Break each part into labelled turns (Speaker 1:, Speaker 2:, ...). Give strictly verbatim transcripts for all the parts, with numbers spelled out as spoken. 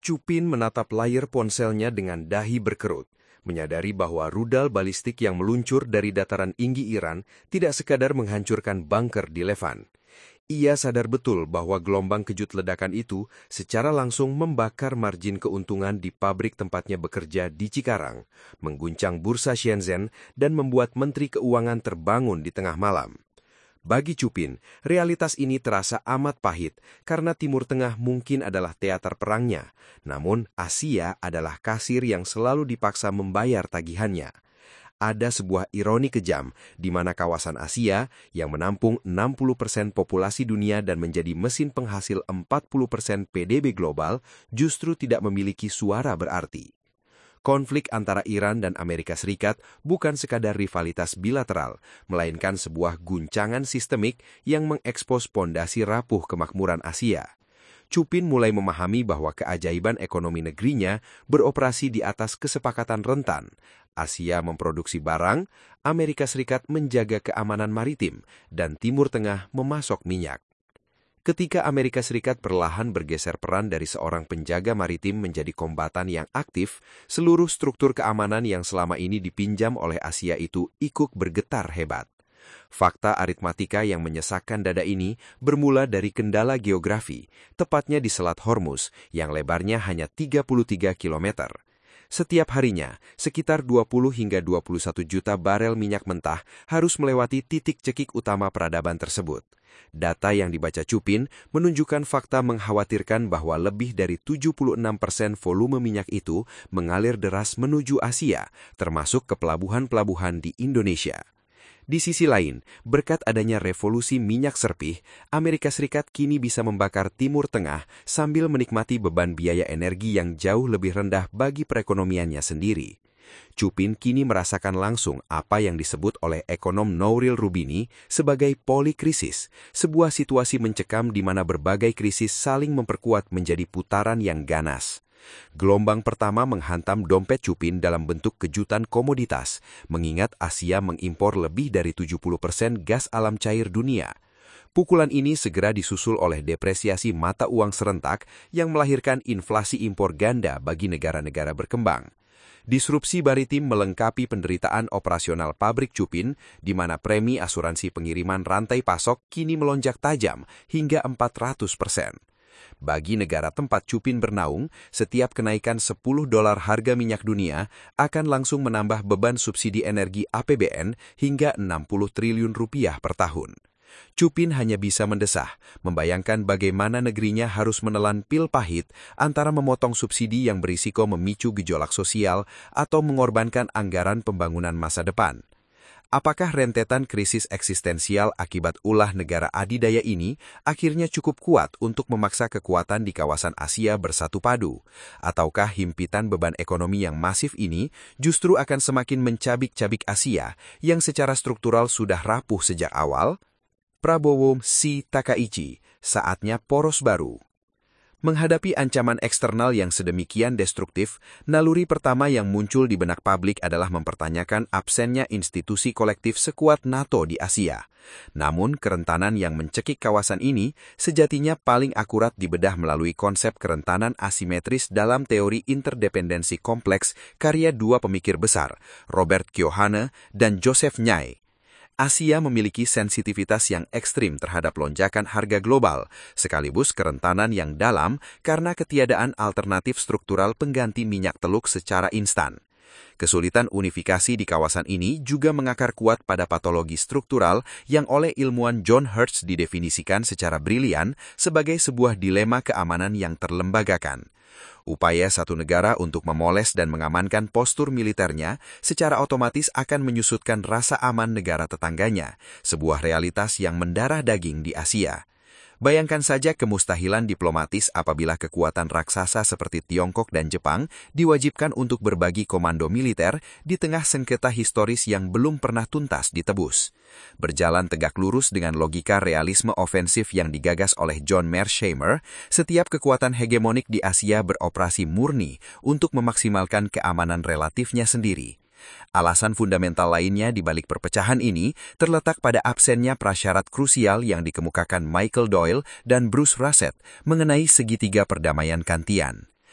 Speaker 1: Chupin menatap layar ponselnya dengan dahi berkerut, menyadari bahwa rudal balistik yang meluncur dari dataran tinggi Iran tidak sekadar menghancurkan bunker di Levan. Ia sadar betul bahwa gelombang kejut ledakan itu secara langsung membakar margin keuntungan di pabrik tempatnya bekerja di Cikarang, mengguncang bursa Shenzhen, dan membuat Menteri Keuangan terbangun di tengah malam. Bagi Chupin, realitas ini terasa amat pahit karena Timur Tengah mungkin adalah teater perangnya, namun Asia adalah kasir yang selalu dipaksa membayar tagihannya. Ada sebuah ironi kejam di mana kawasan Asia yang menampung enam puluh persen populasi dunia dan menjadi mesin penghasil empat puluh persen P D B global justru tidak memiliki suara berarti. Konflik antara Iran dan Amerika Serikat bukan sekadar rivalitas bilateral, melainkan sebuah guncangan sistemik yang mengekspos pondasi rapuh kemakmuran Asia. Chupin mulai memahami bahwa keajaiban ekonomi negerinya beroperasi di atas kesepakatan rentan. Asia memproduksi barang, Amerika Serikat menjaga keamanan maritim, dan Timur Tengah memasok minyak. Ketika Amerika Serikat perlahan bergeser peran dari seorang penjaga maritim menjadi kombatan yang aktif, seluruh struktur keamanan yang selama ini dipinjam oleh Asia itu ikut bergetar hebat. Fakta aritmatika yang menyesakkan dada ini bermula dari kendala geografi, tepatnya di Selat Hormuz, yang lebarnya hanya tiga puluh tiga kilometer. Setiap harinya, sekitar dua puluh hingga dua puluh satu juta barel minyak mentah harus melewati titik cekik utama peradaban tersebut. Data yang dibaca Chupin menunjukkan fakta mengkhawatirkan bahwa lebih dari tujuh puluh enam persen volume minyak itu mengalir deras menuju Asia, termasuk ke pelabuhan-pelabuhan di Indonesia. Di sisi lain, berkat adanya revolusi minyak serpih, Amerika Serikat kini bisa membakar Timur Tengah sambil menikmati beban biaya energi yang jauh lebih rendah bagi perekonomiannya sendiri. Chupin kini merasakan langsung apa yang disebut oleh ekonom Nouril Rubini sebagai polikrisis, sebuah situasi mencekam di mana berbagai krisis saling memperkuat menjadi putaran yang ganas. Gelombang pertama menghantam dompet Chupin dalam bentuk kejutan komoditas, mengingat Asia mengimpor lebih dari tujuh puluh persen gas alam cair dunia. Pukulan ini segera disusul oleh depresiasi mata uang serentak yang melahirkan inflasi impor ganda bagi negara-negara berkembang. Disrupsi maritim melengkapi penderitaan operasional pabrik Chupin, di mana premi asuransi pengiriman rantai pasok kini melonjak tajam hingga empat ratus persen. Bagi negara tempat Chupin bernaung, setiap kenaikan sepuluh dolar harga minyak dunia akan langsung menambah beban subsidi energi A P B N hingga enam puluh triliun rupiah per tahun. Chupin hanya bisa mendesah, membayangkan bagaimana negerinya harus menelan pil pahit antara memotong subsidi yang berisiko memicu gejolak sosial atau mengorbankan anggaran pembangunan masa depan. Apakah rentetan krisis eksistensial akibat ulah negara adidaya ini akhirnya cukup kuat untuk memaksa kekuatan di kawasan Asia bersatu padu? Ataukah himpitan beban ekonomi yang masif ini justru akan semakin mencabik-cabik Asia yang secara struktural sudah rapuh sejak awal? Prabowo C. Takaichi, saatnya poros baru. Menghadapi ancaman eksternal yang sedemikian destruktif, naluri pertama yang muncul di benak publik adalah mempertanyakan absennya institusi kolektif sekuat NATO di Asia. Namun, kerentanan yang mencekik kawasan ini sejatinya paling akurat dibedah melalui konsep kerentanan asimetris dalam teori interdependensi kompleks karya dua pemikir besar, Robert Keohane dan Joseph Nye. Asia memiliki sensitivitas yang ekstrim terhadap lonjakan harga global, sekaligus kerentanan yang dalam karena ketiadaan alternatif struktural pengganti minyak teluk secara instan. Kesulitan unifikasi di kawasan ini juga mengakar kuat pada patologi struktural yang oleh ilmuwan John Hertz didefinisikan secara brilian sebagai sebuah dilema keamanan yang terlembagakan. Upaya satu negara untuk memoles dan mengamankan postur militernya secara otomatis akan menyusutkan rasa aman negara tetangganya, sebuah realitas yang mendarah daging di Asia. Bayangkan saja kemustahilan diplomatis apabila kekuatan raksasa seperti Tiongkok dan Jepang diwajibkan untuk berbagi komando militer di tengah sengketa historis yang belum pernah tuntas ditebus. Berjalan tegak lurus dengan logika realisme ofensif yang digagas oleh John Mearsheimer, setiap kekuatan hegemonik di Asia beroperasi murni untuk memaksimalkan keamanan relatifnya sendiri. Alasan fundamental lainnya di balik perpecahan ini terletak pada absennya prasyarat krusial yang dikemukakan Michael Doyle dan Bruce Racet mengenai segitiga perdamaian Kantian.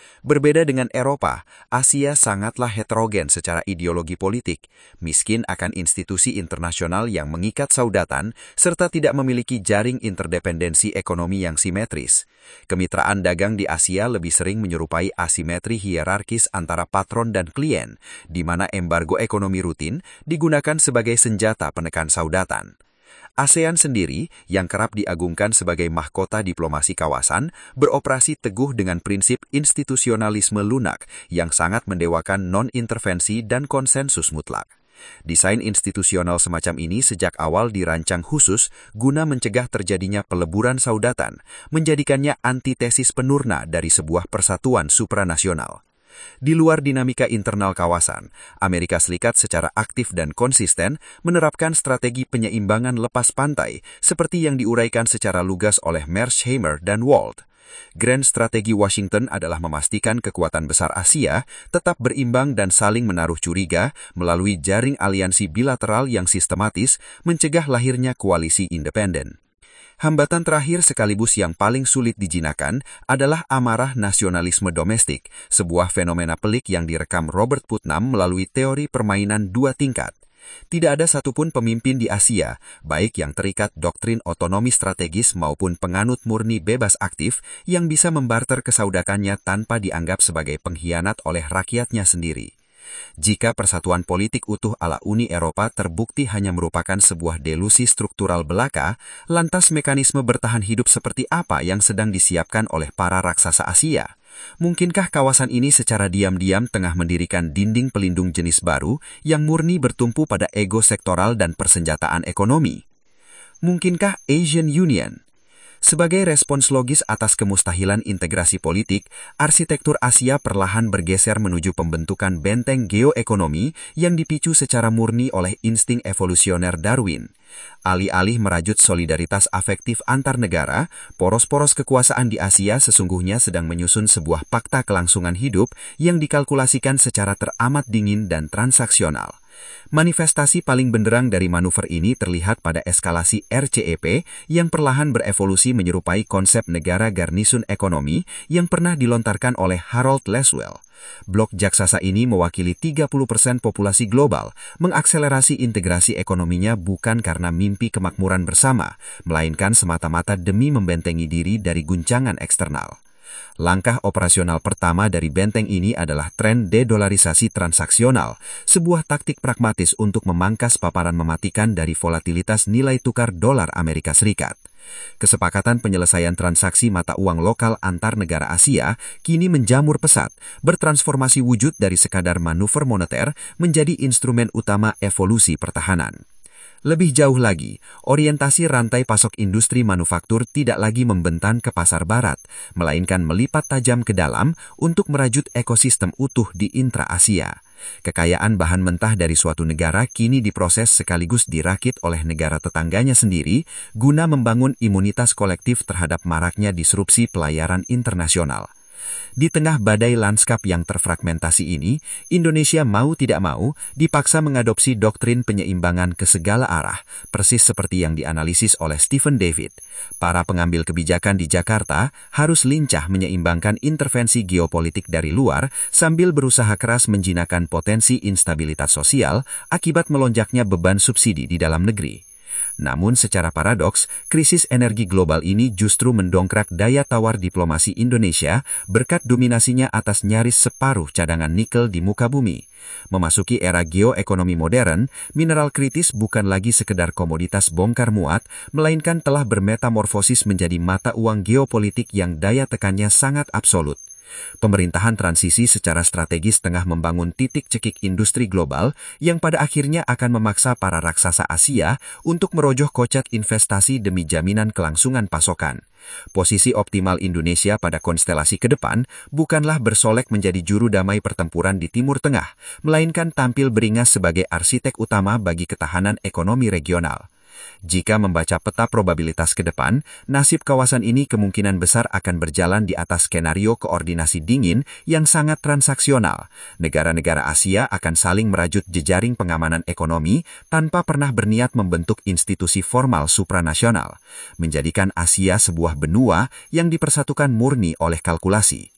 Speaker 2: Berbeda dengan Eropa, Asia sangatlah heterogen secara ideologi politik, miskin akan institusi internasional yang mengikat saudatan, serta tidak memiliki jaring interdependensi ekonomi yang simetris. Kemitraan dagang di Asia lebih sering menyerupai asimetri hierarkis antara patron dan klien, di mana embargo ekonomi rutin digunakan sebagai senjata penekan saudatan. ASEAN sendiri, yang kerap diagungkan sebagai mahkota diplomasi kawasan, beroperasi teguh dengan prinsip institusionalisme lunak yang sangat mendewakan non-intervensi dan konsensus mutlak. Desain institusional semacam ini sejak awal dirancang khusus guna mencegah terjadinya peleburan saudatan, menjadikannya antitesis penurna dari sebuah persatuan supranasional. Di luar dinamika internal kawasan, Amerika Serikat secara aktif dan konsisten menerapkan strategi penyeimbangan lepas pantai seperti yang diuraikan secara lugas oleh Mearsheimer dan Walt. Grand strategi Washington adalah memastikan kekuatan besar Asia tetap berimbang dan saling menaruh curiga melalui jaring aliansi bilateral yang sistematis mencegah lahirnya koalisi independen. Hambatan terakhir sekaligus yang paling sulit dijinakan adalah amarah nasionalisme domestik, sebuah fenomena pelik yang direkam Robert Putnam melalui teori permainan dua tingkat. Tidak ada satupun pemimpin di Asia, baik yang terikat doktrin otonomi strategis maupun penganut murni bebas aktif, yang bisa membarter kesaudakannya tanpa dianggap sebagai pengkhianat oleh rakyatnya sendiri. Jika persatuan politik utuh ala Uni Eropa terbukti hanya merupakan sebuah delusi struktural belaka, lantas mekanisme bertahan hidup seperti apa yang sedang disiapkan oleh para raksasa Asia? Mungkinkah kawasan ini secara diam-diam tengah mendirikan dinding pelindung jenis baru yang murni bertumpu pada ego sektoral dan persenjataan ekonomi? Mungkinkah Asian Union? Sebagai respons logis atas kemustahilan integrasi politik, arsitektur Asia perlahan bergeser menuju pembentukan benteng geoekonomi yang dipicu secara murni oleh insting evolusioner Darwin. Alih-alih merajut solidaritas afektif antar negara, poros-poros kekuasaan di Asia sesungguhnya sedang menyusun sebuah fakta kelangsungan hidup yang dikalkulasikan secara teramat dingin dan transaksional. Manifestasi paling benderang dari manuver ini terlihat pada eskalasi R C E P yang perlahan berevolusi menyerupai konsep negara garnisun ekonomi yang pernah dilontarkan oleh Harold Lasswell. Blok jaksasa ini mewakili tiga puluh persen populasi global, mengakselerasi integrasi ekonominya bukan karena mimpi kemakmuran bersama, melainkan semata-mata demi membentengi diri dari guncangan eksternal. Langkah operasional pertama dari benteng ini adalah tren dedolarisasi transaksional, sebuah taktik pragmatis untuk memangkas paparan mematikan dari volatilitas nilai tukar dolar Amerika Serikat. Kesepakatan penyelesaian transaksi mata uang lokal antar negara Asia kini menjamur pesat, bertransformasi wujud dari sekadar manuver moneter menjadi instrumen utama evolusi pertahanan. Lebih jauh lagi, orientasi rantai pasok industri manufaktur tidak lagi membentan ke pasar barat, melainkan melipat tajam ke dalam untuk merajut ekosistem utuh di intra-Asia. Kekayaan bahan mentah dari suatu negara kini diproses sekaligus dirakit oleh negara tetangganya sendiri guna membangun imunitas kolektif terhadap maraknya disrupsi pelayaran internasional. Di tengah badai lanskap yang terfragmentasi ini, Indonesia mau tidak mau dipaksa mengadopsi doktrin penyeimbangan ke segala arah, persis seperti yang dianalisis oleh Stephen David. Para pengambil kebijakan di Jakarta harus lincah menyeimbangkan intervensi geopolitik dari luar sambil berusaha keras menjinakkan potensi instabilitas sosial akibat melonjaknya beban subsidi di dalam negeri. Namun secara paradoks, krisis energi global ini justru mendongkrak daya tawar diplomasi Indonesia berkat dominasinya atas nyaris separuh cadangan nikel di muka bumi. Memasuki era geoekonomi modern, mineral kritis bukan lagi sekedar komoditas bongkar muat, melainkan telah bermetamorfosis menjadi mata uang geopolitik yang daya tekannya sangat absolut. Pemerintahan transisi secara strategis tengah membangun titik cekik industri global yang pada akhirnya akan memaksa para raksasa Asia untuk merojoh kocek investasi demi jaminan kelangsungan pasokan. Posisi optimal Indonesia pada konstelasi ke depan bukanlah bersolek menjadi juru damai pertempuran di Timur Tengah, melainkan tampil beringas sebagai arsitek utama bagi ketahanan ekonomi regional. Jika membaca peta probabilitas ke depan, nasib kawasan ini kemungkinan besar akan berjalan di atas skenario koordinasi dingin yang sangat transaksional. Negara-negara Asia akan saling merajut jejaring pengamanan ekonomi tanpa pernah berniat membentuk institusi formal supranasional, menjadikan Asia sebuah benua yang dipersatukan murni oleh kalkulasi.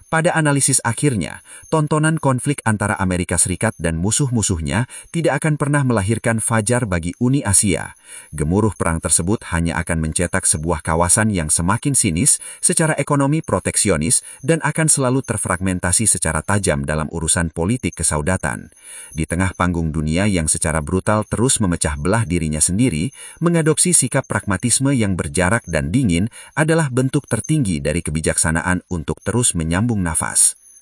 Speaker 2: Pada analisis akhirnya, tontonan konflik antara Amerika Serikat dan musuh-musuhnya tidak akan pernah melahirkan fajar bagi Uni Asia. Gemuruh perang tersebut hanya akan mencetak sebuah kawasan yang semakin sinis secara ekonomi proteksionis dan akan selalu terfragmentasi secara tajam dalam urusan politik kesaudatan. Di tengah panggung dunia yang secara brutal terus memecah belah dirinya sendiri, mengadopsi sikap pragmatisme yang berjarak dan dingin adalah bentuk tertinggi dari kebijaksanaan untuk terus menyambung nafas.